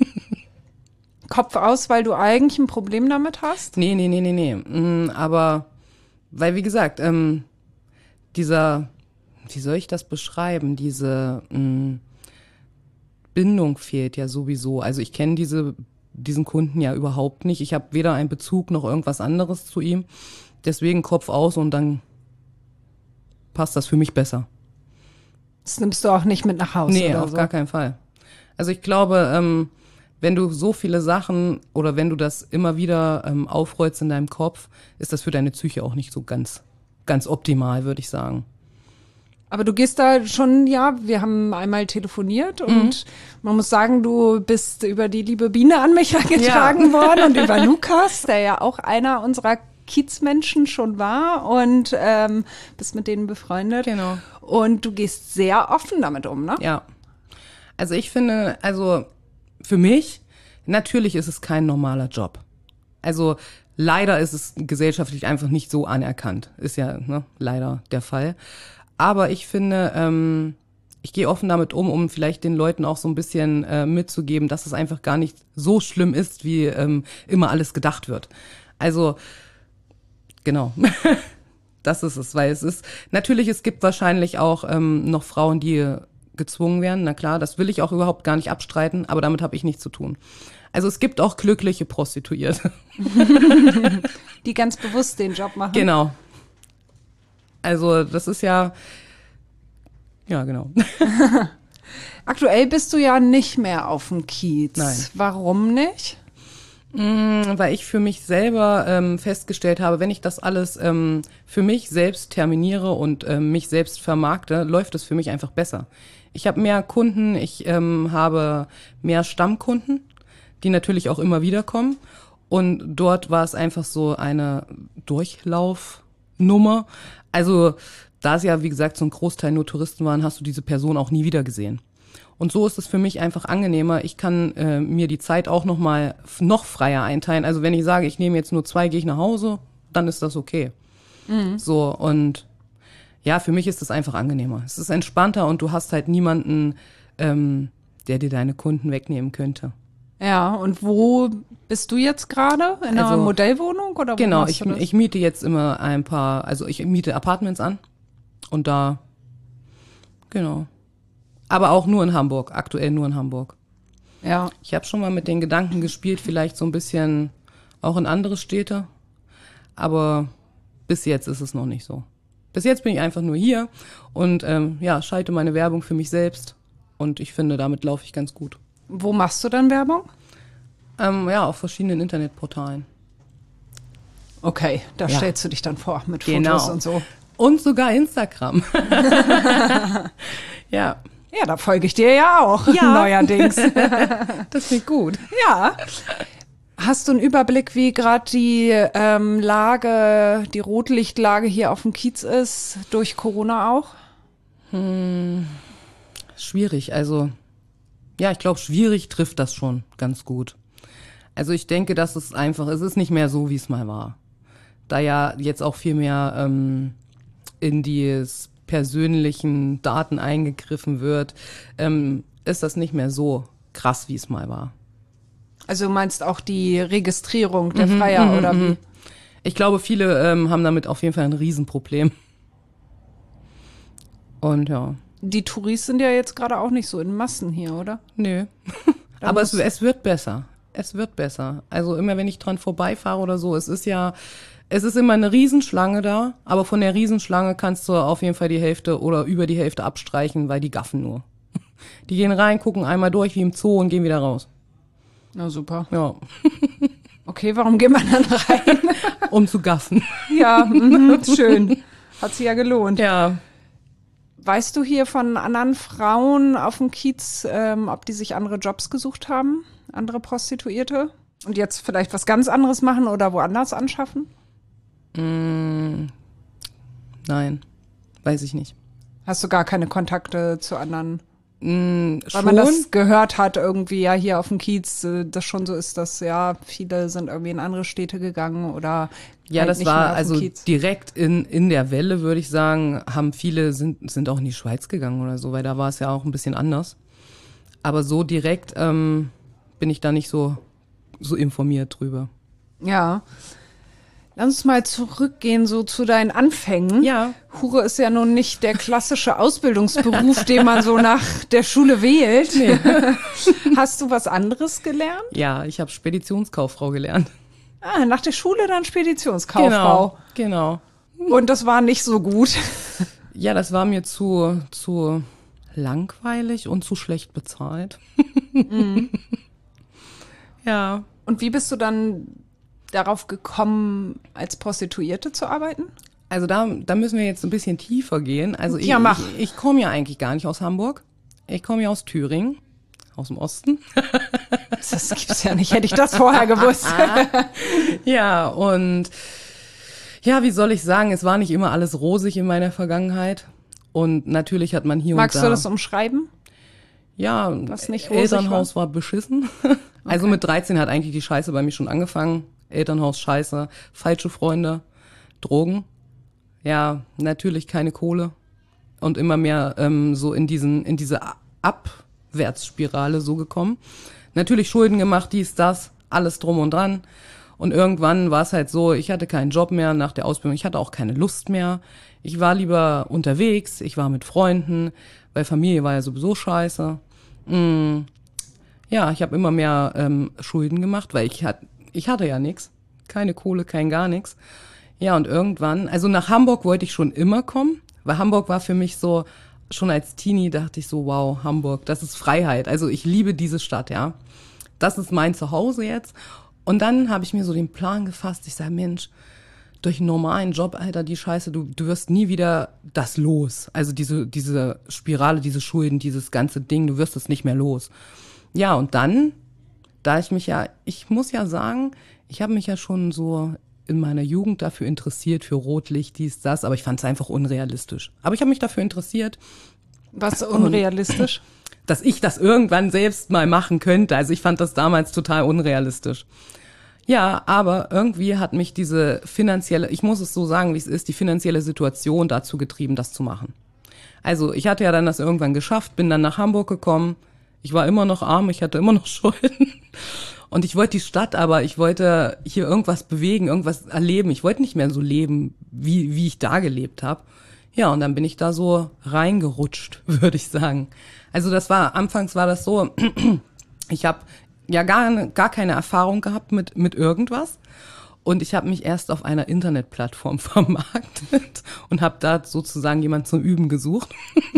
Kopf aus, weil du eigentlich ein Problem damit hast? Nee, nee, nee, nee, nee. Mm, aber, weil wie gesagt, ähm, dieser, wie soll ich das beschreiben, diese mm, Bindung fehlt ja sowieso. Also ich kenne diese, diesen Kunden ja überhaupt nicht. Ich habe weder einen Bezug noch irgendwas anderes zu ihm. Deswegen Kopf aus und dann passt das für mich besser. Das nimmst du auch nicht mit nach Hause Nee, oder auf so? gar keinen Fall. Also ich glaube, ähm, wenn du so viele Sachen oder wenn du das immer wieder ähm, aufrollst in deinem Kopf, ist das für deine Psyche auch nicht so ganz, ganz optimal, würde ich sagen. Aber du gehst da schon, ja, wir haben einmal telefoniert und mhm. man muss sagen, du bist über die liebe Biene an mich herangetragen ja. worden und über Lukas, der ja auch einer unserer Kiezmenschen schon war und ähm, bist mit denen befreundet. Genau. Und du gehst sehr offen damit um, ne? Ja. Also ich finde, also für mich, natürlich ist es kein normaler Job. Also leider ist es gesellschaftlich einfach nicht so anerkannt. Ist ja ne, leider der Fall. Aber ich finde, ähm, ich gehe offen damit um, um vielleicht den Leuten auch so ein bisschen äh, mitzugeben, dass es einfach gar nicht so schlimm ist, wie ähm, immer alles gedacht wird. Also, genau, das ist es, weil es ist, natürlich, es gibt wahrscheinlich auch ähm, noch Frauen, die gezwungen werden, na klar, das will ich auch überhaupt gar nicht abstreiten, aber damit habe ich nichts zu tun. Also es gibt auch glückliche Prostituierte. Die ganz bewusst den Job machen. Genau. Also das ist ja, ja genau. Aktuell bist du ja nicht mehr auf dem Kiez. Nein. Warum nicht? Mm, weil ich für mich selber ähm, festgestellt habe, wenn ich das alles ähm, für mich selbst terminiere und ähm, mich selbst vermarkte, läuft es für mich einfach besser. Ich habe mehr Kunden, ich ähm, habe mehr Stammkunden, die natürlich auch immer wieder kommen. Und dort war es einfach so eine Durchlaufnummer. Also da es ja, wie gesagt, so ein Großteil nur Touristen waren, hast du diese Person auch nie wieder gesehen. Und so ist es für mich einfach angenehmer. Ich kann äh, mir die Zeit auch noch mal f- noch freier einteilen. Also wenn ich sage, ich nehme jetzt nur zwei, gehe ich nach Hause, dann ist das okay. Mhm. So, und ja, für mich ist das einfach angenehmer. Es ist entspannter und du hast halt niemanden, ähm, der dir deine Kunden wegnehmen könnte. Ja, und wo bist du jetzt gerade? In einer Also, Modellwohnung oder wo Genau, machst ich, du das? ich miete jetzt immer ein paar, also ich miete Apartments an und da, genau. Aber auch nur in Hamburg, aktuell nur in Hamburg. Ja. Ich habe schon mal mit den Gedanken gespielt, vielleicht so ein bisschen auch in andere Städte, aber bis jetzt ist es noch nicht so. Bis jetzt bin ich einfach nur hier und ähm, ja, schalte meine Werbung für mich selbst und ich finde, damit laufe ich ganz gut. Wo machst du dann Werbung? Ähm, ja, auf verschiedenen Internetportalen. Okay, da Ja. stellst du dich dann vor mit Genau. Fotos und so. Und sogar Instagram. Ja. Ja, da folge ich dir ja auch, Ja. neuerdings. Das klingt gut. Ja. Hast du einen Überblick, wie gerade die ähm, Lage, die Rotlichtlage hier auf dem Kiez ist, durch Corona auch? Hm, schwierig, also ja, ich glaube, schwierig trifft das schon ganz gut. Also ich denke, dass es einfach, es ist nicht mehr so, wie es mal war. Da ja jetzt auch viel mehr ähm, in die persönlichen Daten eingegriffen wird, ähm, ist das nicht mehr so krass, wie es mal war. Also du meinst auch die Registrierung der Freier mhm, oder mhm. wie? Ich glaube, viele ähm, haben damit auf jeden Fall ein Riesenproblem. Und ja. Die Touris sind ja jetzt gerade auch nicht so in Massen hier, oder? Nö. Da Aber es, muss- es wird besser. Es wird besser. Also immer, wenn ich dran vorbeifahre oder so, es ist ja, es ist immer eine Riesenschlange da, aber von der Riesenschlange kannst du auf jeden Fall die Hälfte oder über die Hälfte abstreichen, weil die gaffen nur. Die gehen rein, gucken einmal durch wie im Zoo und gehen wieder raus. Na super. Ja, Okay, warum geht man dann rein? um zu gaffen. Ja, mhm, schön. Hat sich ja gelohnt. Ja. Weißt du hier von anderen Frauen auf dem Kiez, ähm, ob die sich andere Jobs gesucht haben? Andere Prostituierte? Und jetzt vielleicht was ganz anderes machen oder woanders anschaffen? Mm, nein, weiß ich nicht. Hast du gar keine Kontakte zu anderen? Mm, Weil schon? man das gehört hat irgendwie, ja, hier auf dem Kiez, äh, das schon so ist, dass ja, viele sind irgendwie in andere Städte gegangen oder Ja, halt das nicht mehr war auf dem also Kiez. direkt in, in der Welle, würde ich sagen, haben viele, sind, sind auch in die Schweiz gegangen oder so, weil da war es ja auch ein bisschen anders. Aber so direkt ähm, bin ich da nicht so, so informiert drüber. Ja. Lass uns mal zurückgehen so zu deinen Anfängen. Ja. Hure ist ja nun nicht der klassische Ausbildungsberuf, den man so nach der Schule wählt. Nee. Hast du was anderes gelernt? Ja, ich habe Speditionskauffrau gelernt. Ah, nach der Schule dann Speditionskauffrau. Genau, genau. Und das war nicht so gut. Ja, das war mir zu, zu langweilig und zu schlecht bezahlt. Ja. Und wie bist du dann darauf gekommen, als Prostituierte zu arbeiten? Also da, da müssen wir jetzt ein bisschen tiefer gehen. Also ich, Ja, mach. ich, ich komme ja eigentlich gar nicht aus Hamburg. Ich komme ja aus Thüringen, aus dem Osten. Das gibt's ja nicht, hätte ich das vorher gewusst. Ja, und ja, wie soll ich sagen, es war nicht immer alles rosig in meiner Vergangenheit. Und natürlich hat man hier Magst und da... du das umschreiben? Ja, Was nicht rosig Elternhaus war, war beschissen. Also mit dreizehn hat eigentlich die Scheiße bei mir schon angefangen. Elternhaus scheiße, falsche Freunde, Drogen. Ja, natürlich keine Kohle. Und immer mehr ähm, so in diesen in diese Abwärtsspirale so gekommen. Natürlich Schulden gemacht, dies, das, alles drum und dran. Und irgendwann war es halt so, ich hatte keinen Job mehr nach der Ausbildung. Ich hatte auch keine Lust mehr. Ich war lieber unterwegs, ich war mit Freunden, weil Familie war ja sowieso scheiße. Mm. Ja, ich habe immer mehr ähm, Schulden gemacht, weil ich, hat, ich hatte ja nichts. Keine Kohle, kein gar nichts. Ja, und irgendwann, also nach Hamburg wollte ich schon immer kommen, weil Hamburg war für mich so, schon als Teenie dachte ich so, wow, Hamburg, das ist Freiheit. Also ich liebe diese Stadt, ja. Das ist mein Zuhause jetzt. Und dann habe ich mir so den Plan gefasst, ich sage, Mensch, durch einen normalen Job, Alter, die Scheiße, du, du wirst nie wieder das los. Also diese, diese Spirale, diese Schulden, dieses ganze Ding, du wirst es nicht mehr los. Ja, und dann, da ich mich ja, ich muss ja sagen, ich habe mich ja schon so in meiner Jugend dafür interessiert, für Rotlicht, dies, das, aber ich fand es einfach unrealistisch. Aber ich habe mich dafür interessiert. Was unrealistisch? Dass ich das irgendwann selbst mal machen könnte. Also ich fand das damals total unrealistisch. Ja, aber irgendwie hat mich diese finanzielle, ich muss es so sagen, wie es ist, die finanzielle Situation dazu getrieben, das zu machen. Also ich hatte ja dann das irgendwann geschafft, bin dann nach Hamburg gekommen. Ich war immer noch arm, ich hatte immer noch Schulden. Und ich wollte die Stadt, aber ich wollte hier irgendwas bewegen, irgendwas erleben. Ich wollte nicht mehr so leben, wie, wie ich da gelebt habe. Ja, und dann bin ich da so reingerutscht, würde ich sagen. Also das war, anfangs war das so, ich habe ja gar, gar keine Erfahrung gehabt mit, mit irgendwas. Und ich habe mich erst auf einer Internetplattform vermarktet und habe da sozusagen jemand zum Üben gesucht.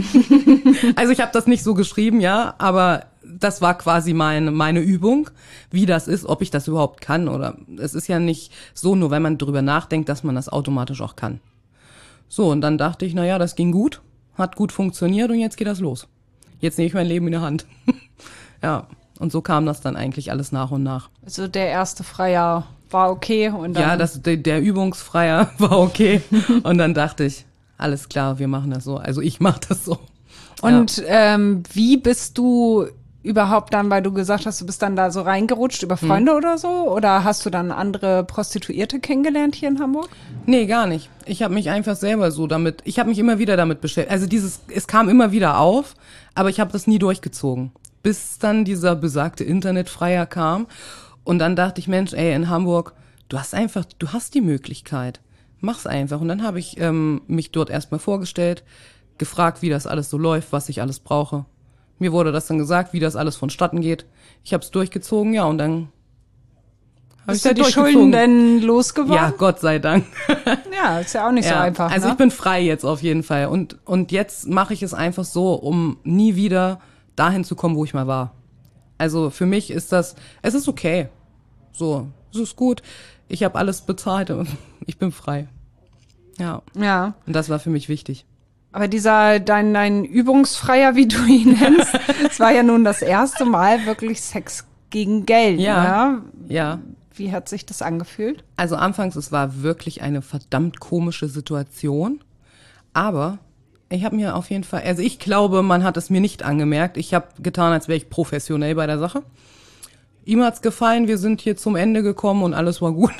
Also ich habe das nicht so geschrieben, ja, aber das war quasi mein, meine Übung, wie das ist, ob ich das überhaupt kann. Oder es ist ja nicht so, nur wenn man drüber nachdenkt, dass man das automatisch auch kann. So, und dann dachte ich, na ja, das ging gut, hat gut funktioniert und jetzt geht das los. Jetzt nehme ich mein Leben in der Hand. Ja, und so kam das dann eigentlich alles nach und nach. Also der erste Freier war okay und dann... Ja, das, der, der Übungsfreier war okay. Und dann dachte ich, alles klar, wir machen das so. Also ich mache das so. Und ja. ähm, wie bist du überhaupt dann, weil du gesagt hast, du bist dann da so reingerutscht über Freunde hm. oder so? Oder hast du dann andere Prostituierte kennengelernt hier in Hamburg? Nee, gar nicht. Ich habe mich einfach selber so damit, ich habe mich immer wieder damit beschäftigt. Also dieses, es kam immer wieder auf, aber ich habe das nie durchgezogen. Bis dann dieser besagte Internetfreier kam. Und dann dachte ich, Mensch, ey, in Hamburg, du hast einfach, du hast die Möglichkeit. Mach's einfach. Und dann habe ich ähm, mich dort erstmal vorgestellt, gefragt, wie das alles so läuft, was ich alles brauche. Mir wurde das dann gesagt, wie das alles vonstatten geht. Ich habe es durchgezogen, ja, und dann habe ich du die Schulden denn losgeworden? Ja, Gott sei Dank. Ja, ist ja auch nicht ja, so einfach. Also ne? ich bin frei jetzt auf jeden Fall. Und, und jetzt mache ich es einfach so, um nie wieder dahin zu kommen, wo ich mal war. Also für mich ist das, es ist okay. So, es ist gut. Ich habe alles bezahlt und ich bin frei. Ja. Ja. Und das war für mich wichtig. Aber dieser, dein, dein Übungsfreier, wie du ihn nennst, es war ja nun das erste Mal wirklich Sex gegen Geld. Ja. Ja. Ja. Wie hat sich das angefühlt? Also anfangs, es war wirklich eine verdammt komische Situation. Aber ich habe mir auf jeden Fall, also ich glaube, man hat es mir nicht angemerkt. Ich habe getan, als wäre ich professionell bei der Sache. Ihm hat's gefallen, wir sind hier zum Ende gekommen und alles war gut.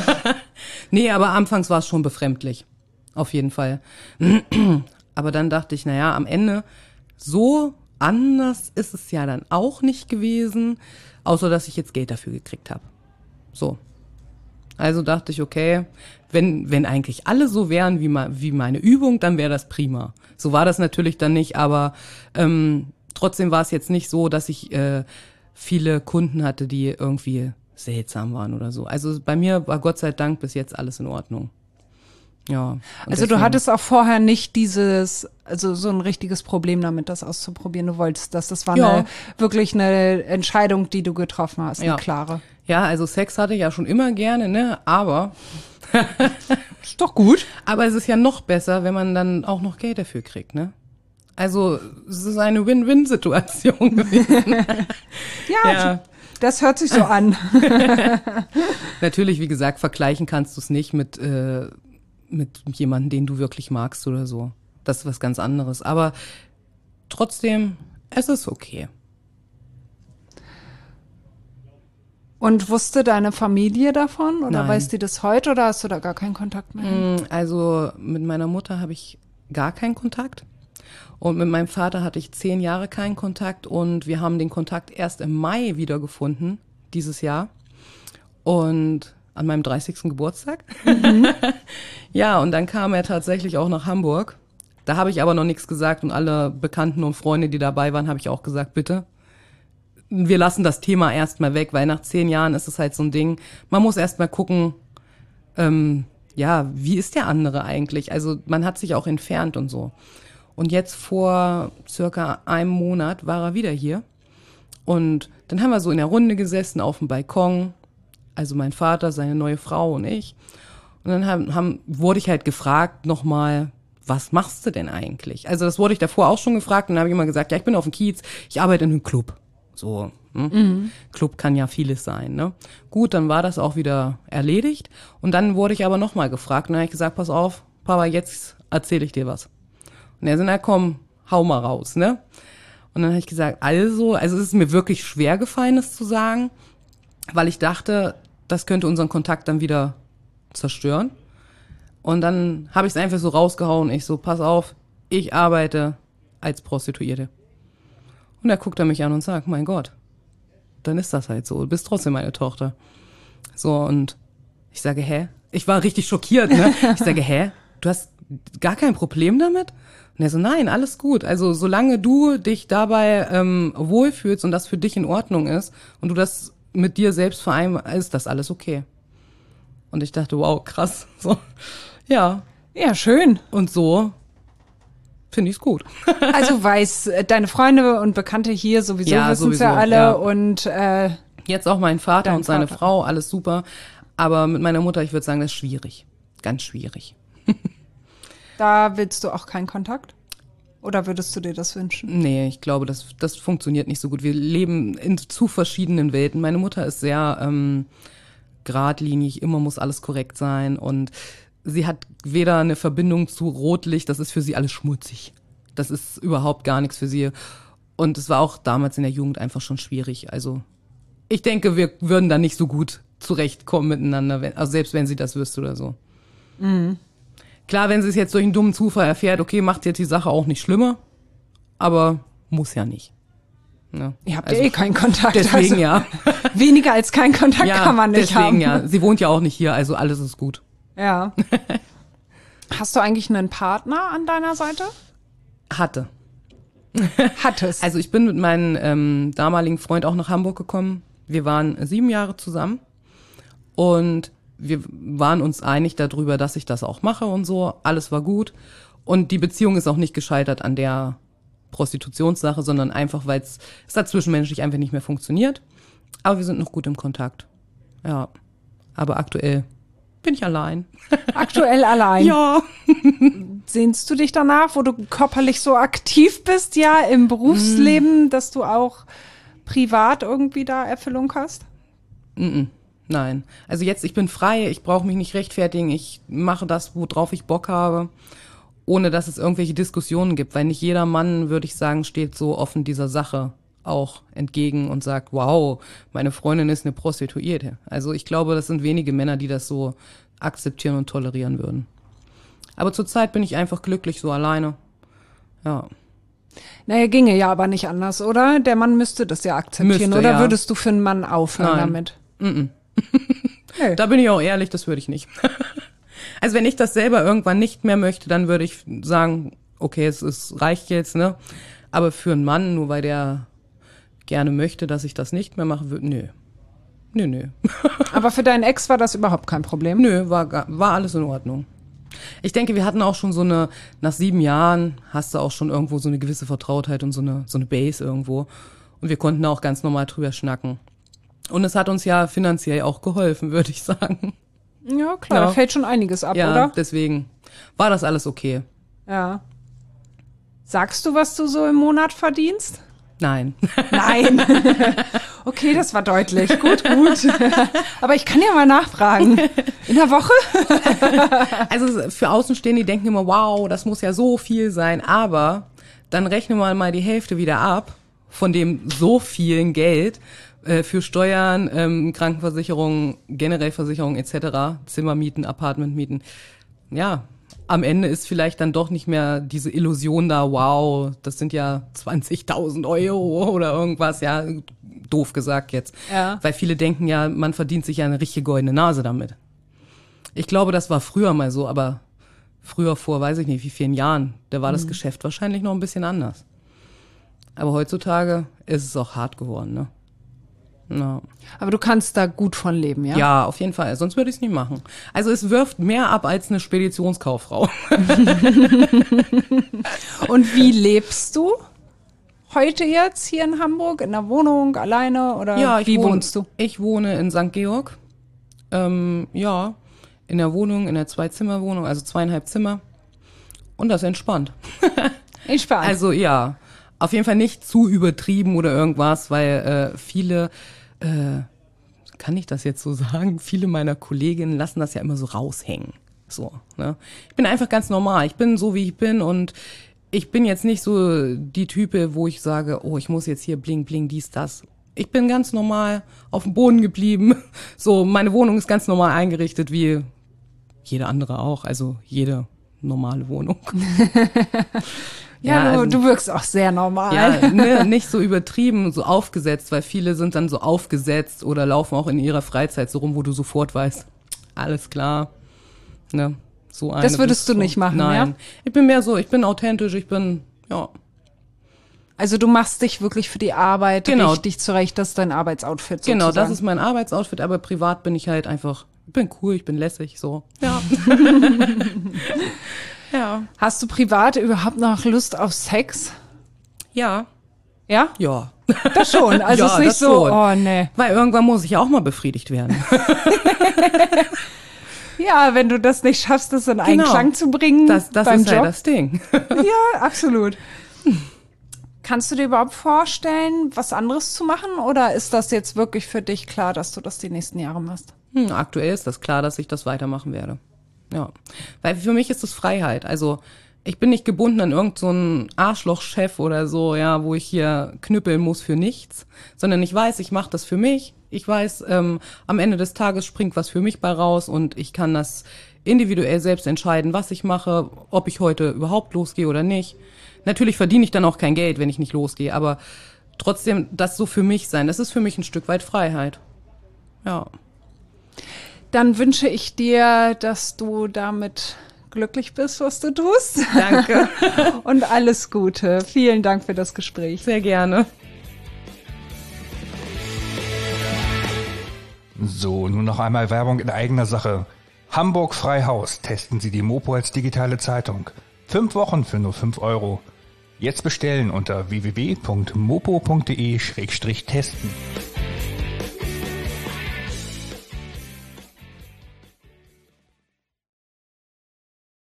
Nee, aber anfangs war es schon befremdlich. Auf jeden Fall. Aber dann dachte ich, naja, am Ende, so anders ist es ja dann auch nicht gewesen, außer dass ich jetzt Geld dafür gekriegt habe. So. Also dachte ich, okay, wenn wenn eigentlich alle so wären wie, ma, wie meine Übung, dann wäre das prima. So war das natürlich dann nicht, aber ähm, trotzdem war es jetzt nicht so, dass ich äh, viele Kunden hatte, die irgendwie seltsam waren oder so. Also bei mir war Gott sei Dank bis jetzt alles in Ordnung. Ja. Und Also du deswegen- hattest auch vorher nicht dieses, also so ein richtiges Problem damit, das auszuprobieren. Du wolltest das. Das war Ja. eine, wirklich eine Entscheidung, die du getroffen hast, eine Ja. klare. Ja, also Sex hatte ich ja schon immer gerne, ne? Aber, Ist doch gut. aber es ist ja noch besser, wenn man dann auch noch Geld dafür kriegt, ne? Also es ist eine Win-Win-Situation gewesen. Ja, Ja. das hört sich so an. Natürlich, wie gesagt, vergleichen kannst du es nicht mit, äh, mit jemandem, den du wirklich magst oder so. Das ist was ganz anderes. Aber trotzdem, es ist okay. Und wusste deine Familie davon oder Nein. weiß die das heute oder hast du da gar keinen Kontakt mehr? Also mit meiner Mutter habe ich gar keinen Kontakt. Und mit meinem Vater hatte ich zehn Jahre keinen Kontakt. Und wir haben den Kontakt erst im Mai wiedergefunden, dieses Jahr. Und an meinem dreißigsten Geburtstag. Mhm. Ja, und dann kam er tatsächlich auch nach Hamburg. Da habe ich aber noch nichts gesagt. Und alle Bekannten und Freunde, die dabei waren, habe ich auch gesagt, bitte, wir lassen das Thema erstmal weg, weil nach zehn Jahren ist es halt so ein Ding. Man muss erstmal gucken, ähm, ja, wie ist der andere eigentlich? Also man hat sich auch entfernt und so. Und jetzt vor circa einem Monat war er wieder hier. Und dann haben wir so in der Runde gesessen auf dem Balkon. Also mein Vater, seine neue Frau und ich. Und dann haben, haben, wurde ich halt gefragt nochmal, was machst du denn eigentlich? Also das wurde ich davor auch schon gefragt. Und dann habe ich immer gesagt, ja, ich bin auf dem Kiez, ich arbeite in einem Club. So, hm? Mhm. Club kann ja vieles sein, ne? Gut, dann war das auch wieder erledigt. Und dann wurde ich aber nochmal gefragt. Und dann habe ich gesagt, pass auf, Papa, jetzt erzähle ich dir was. Und er so, na komm, hau mal raus, ne? Und dann habe ich gesagt, also, also es ist mir wirklich schwer gefallen, das zu sagen, weil ich dachte, das könnte unseren Kontakt dann wieder zerstören. Und dann habe ich es einfach so rausgehauen. Ich so, pass auf, ich arbeite als Prostituierte. Und er guckt er mich an und sagt, mein Gott, dann ist das halt so. Du bist trotzdem meine Tochter. So, und ich sage, hä? Ich war richtig schockiert, ne? Ich sage, hä? Du hast gar kein Problem damit? Und er so, nein, alles gut. Also solange du dich dabei ähm, wohlfühlst und das für dich in Ordnung ist und du das mit dir selbst vereinbarst, ist das alles okay. Und ich dachte, wow, krass. So, ja. Ja, schön. Und so finde ich es gut. Also weiß äh, deine Freunde und Bekannte hier sowieso Ja, wissen es ja sowieso, alle ja. und äh, Jetzt auch mein Vater Dein und seine Vater. Frau, alles super. Aber mit meiner Mutter, ich würde sagen, das ist schwierig. Ganz schwierig. da willst du auch keinen Kontakt? Oder würdest du dir das wünschen? Nee, ich glaube, das, das funktioniert nicht so gut. Wir leben in zu verschiedenen Welten. Meine Mutter ist sehr ähm, geradlinig, immer muss alles korrekt sein. Und sie hat weder eine Verbindung zu Rotlicht, das ist für sie alles schmutzig. Das ist überhaupt gar nichts für sie. Und es war auch damals in der Jugend einfach schon schwierig. Also ich denke, wir würden da nicht so gut zurechtkommen miteinander, wenn, also selbst wenn sie das wüsste oder so. Mhm. Klar, wenn sie es jetzt durch einen dummen Zufall erfährt, okay, macht jetzt die Sache auch nicht schlimmer, aber muss ja nicht. Ja. Ihr habt Also ja eh keinen Kontakt. Deswegen also ja. Weniger als keinen Kontakt ja, kann man nicht deswegen haben. ja. Sie wohnt ja auch nicht hier, also alles ist gut. Ja. Hast du eigentlich einen Partner an deiner Seite? Hatte. Hattest. Also ich bin mit meinem ähm, damaligen Freund auch nach Hamburg gekommen. Wir waren sieben Jahre zusammen und wir waren uns einig darüber, dass ich das auch mache und so. Alles war gut. Und die Beziehung ist auch nicht gescheitert an der Prostitutionssache, sondern einfach, weil es es hat zwischenmenschlich einfach nicht mehr funktioniert. Aber wir sind noch gut im Kontakt. Ja. Aber aktuell bin ich allein. Aktuell allein. Ja. Sehnst du dich danach, wo du körperlich so aktiv bist, ja, im Berufsleben, mm. dass du auch privat irgendwie da Erfüllung hast? Mm-mm. Nein. Also jetzt, ich bin frei, ich brauche mich nicht rechtfertigen, ich mache das, worauf ich Bock habe, ohne dass es irgendwelche Diskussionen gibt, weil nicht jeder Mann, würde ich sagen, steht so offen dieser Sache auch entgegen und sagt, wow, meine Freundin ist eine Prostituierte. Also ich glaube, das sind wenige Männer, die das so akzeptieren und tolerieren würden. Aber zurzeit bin ich einfach glücklich, so alleine. Ja. Naja, ginge ja aber nicht anders, oder? Der Mann müsste das ja akzeptieren. Müsste, oder ja. würdest du für einen Mann aufhören Nein. damit? Mm-mm. Nee. Da bin ich auch ehrlich, das würde ich nicht. Also wenn ich das selber irgendwann nicht mehr möchte, dann würde ich sagen, okay, es, es reicht jetzt, ne? Aber für einen Mann, nur weil der gerne möchte, dass ich das nicht mehr mache, würde, nö. Nö, nö. Aber für deinen Ex war das überhaupt kein Problem? Nö, war, ga- war alles in Ordnung. Ich denke, wir hatten auch schon so eine, nach sieben Jahren hast du auch schon irgendwo so eine gewisse Vertrautheit und so eine, so eine Base irgendwo. Und wir konnten auch ganz normal drüber schnacken. Und es hat uns ja finanziell auch geholfen, würde ich sagen. Ja, klar, Ja. da fällt schon einiges ab, Ja, oder? deswegen war das alles okay. Ja. Sagst du, was du so im Monat verdienst? Nein. Nein. Okay, das war deutlich. Gut, gut. Aber ich kann ja mal nachfragen. In der Woche? Also für Außenstehende, die denken immer, wow, das muss ja so viel sein. Aber dann rechnen wir mal die Hälfte wieder ab von dem so vielen Geld äh, für Steuern, ähm, Krankenversicherung, generell Versicherung et cetera, Zimmermieten, Apartmentmieten. Ja, am Ende ist vielleicht dann doch nicht mehr diese Illusion da, wow, das sind ja zwanzigtausend Euro oder irgendwas, ja, doof gesagt jetzt. Ja. Weil viele denken ja, man verdient sich ja eine richtige goldene Nase damit. Ich glaube, das war früher mal so, aber früher vor, weiß ich nicht, wie vielen Jahren, da war das Mhm. Geschäft wahrscheinlich noch ein bisschen anders. Aber heutzutage ist es auch hart geworden, ne? Ja. Aber du kannst da gut von leben, ja? Ja, auf jeden Fall. Sonst würde ich es nicht machen. Also es wirft mehr ab als eine Speditionskauffrau. Und wie lebst du heute jetzt hier in Hamburg? In der Wohnung, alleine oder Ja, ich wie wohne, wohnst du? Ich wohne in Sankt Georg. Ähm, ja, in der Wohnung, in der Zwei-Zimmer-Wohnung, also zweieinhalb Zimmer. Und das ist entspannt. Entspannt. Also ja, auf jeden Fall nicht zu übertrieben oder irgendwas, weil äh, viele, äh, kann ich das jetzt so sagen, viele meiner Kolleginnen lassen das ja immer so raushängen. So, ne? Ich bin einfach ganz normal. Ich bin so, wie ich bin und ich bin jetzt nicht so die Type, wo ich sage, oh, ich muss jetzt hier bling, bling, dies, das. Ich bin ganz normal auf dem Boden geblieben. So, meine Wohnung ist ganz normal eingerichtet, wie jede andere auch, also jede normale Wohnung. ja, ja, du, also- du wirkst auch sehr normal. Ja, ne, nicht so übertrieben, so aufgesetzt, weil viele sind dann so aufgesetzt oder laufen auch in ihrer Freizeit so rum, wo du sofort weißt, alles klar, ne, so eine Das würdest bist du nicht machen, Nein, ja? ich bin mehr so, ich bin authentisch, ich bin, ja, Also du machst dich wirklich für die Arbeit Genau. richtig zurecht, das ist dein Arbeitsoutfit genau, sozusagen. das ist mein Arbeitsoutfit, aber privat bin ich halt einfach, ich bin cool, ich bin lässig, so, ja. ja. Hast du privat überhaupt noch Lust auf Sex? Ja, Ja? ja. Das schon. Also Ja, es ist nicht das so, schon. oh nee. Weil irgendwann muss ich ja auch mal befriedigt werden. Ja, wenn du das nicht schaffst, das in Genau. Einklang zu bringen Das, das beim ist Job. halt das Ding. Ja, absolut. Kannst du dir überhaupt vorstellen, was anderes zu machen? Oder ist das jetzt wirklich für dich klar, dass du das die nächsten Jahre machst? Hm, aktuell ist das klar, dass ich das weitermachen werde. Ja. Weil für mich ist es Freiheit. Also ich bin nicht gebunden an irgend so einen Arschlochchef oder so, ja, wo ich hier knüppeln muss für nichts, sondern ich weiß, ich mache das für mich. Ich weiß, ähm, am Ende des Tages springt was für mich bei raus und ich kann das individuell selbst entscheiden, was ich mache, ob ich heute überhaupt losgehe oder nicht. Natürlich verdiene ich dann auch kein Geld, wenn ich nicht losgehe, aber trotzdem das so für mich sein, das ist für mich ein Stück weit Freiheit. Ja. Dann wünsche ich dir, dass du damit glücklich bist, was du tust. Danke. Und alles Gute. Vielen Dank für das Gespräch. Sehr gerne. So, nun noch einmal Werbung in eigener Sache. Hamburg Freihaus. Testen Sie die Mopo als digitale Zeitung. Fünf Wochen für nur fünf Euro. Jetzt bestellen unter w w w punkt mopo punkt de Schrägstrich testen.